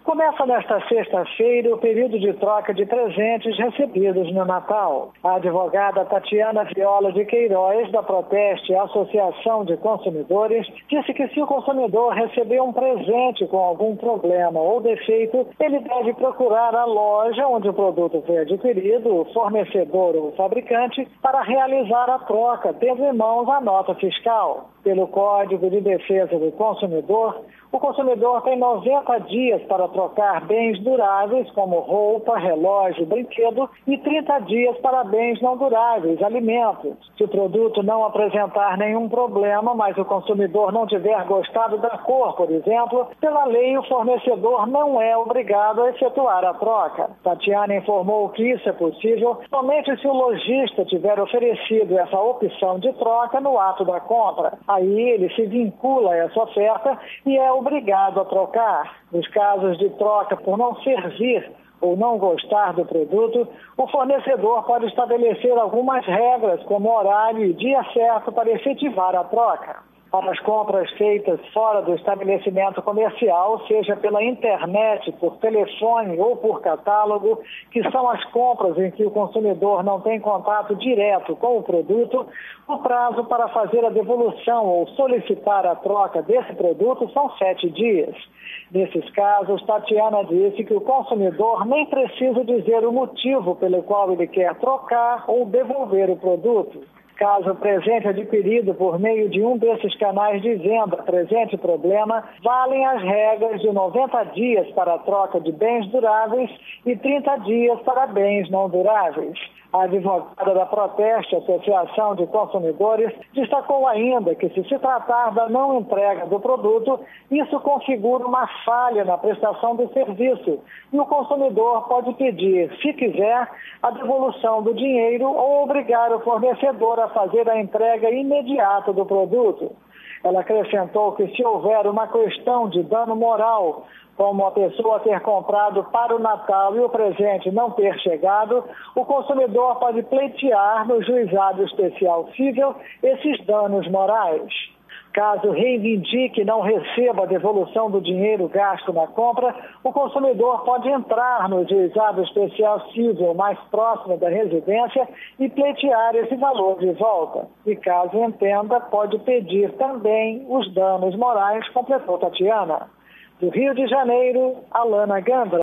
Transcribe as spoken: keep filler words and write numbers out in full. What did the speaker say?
Começa nesta sexta-feira o período de troca de presentes recebidos no Natal. A advogada Tatiana Viola de Queiroz, da Proteste Associação de Consumidores, disse que se o consumidor receber um presente com algum problema ou defeito, ele deve procurar a loja onde o produto foi adquirido, o fornecedor ou o fabricante, para realizar a troca, tendo em mãos a nota fiscal. Pelo Código de Defesa do Consumidor, o consumidor tem noventa dias para trocar bens duráveis, como roupa, relógio, brinquedo, e trinta dias para bens não duráveis, alimentos. Se o produto não apresentar nenhum problema, mas o consumidor não tiver gostado da cor, por exemplo, pela lei o fornecedor não é obrigado a efetuar a troca. Tatiana informou que isso é possível somente se o lojista tiver oferecido essa opção de troca no ato da compra. Aí ele se vincula a essa oferta e é obrigado a trocar. Nos casos de troca por não servir ou não gostar do produto, o fornecedor pode estabelecer algumas regras, como horário e dia certo para efetivar a troca. Para as compras feitas fora do estabelecimento comercial, seja pela internet, por telefone ou por catálogo, que são as compras em que o consumidor não tem contato direto com o produto, o prazo para fazer a devolução ou solicitar a troca desse produto são sete dias. Nesses casos, Tatiana disse que o consumidor nem precisa dizer o motivo pelo qual ele quer trocar ou devolver o produto. Caso o presente adquirido por meio de um desses canais de venda apresente problema, valem as regras de noventa dias para a troca de bens duráveis e trinta dias para bens não duráveis. A advogada da Proteste Associação de Consumidores destacou ainda que, se se tratar da não entrega do produto, isso configura uma falha na prestação do serviço e o consumidor pode pedir, se quiser, a devolução do dinheiro ou obrigar o fornecedor a fazer a entrega imediata do produto. Ela acrescentou que, se houver uma questão de dano moral, como a pessoa ter comprado para o Natal e o presente não ter chegado, o consumidor pode pleitear no Juizado Especial Cível esses danos morais. Caso reivindique e não receba a devolução do dinheiro gasto na compra, o consumidor pode entrar no Juizado Especial Cível mais próximo da residência e pleitear esse valor de volta. E caso entenda, pode pedir também os danos morais, completou Tatiana. Do Rio de Janeiro, Alana Gandra.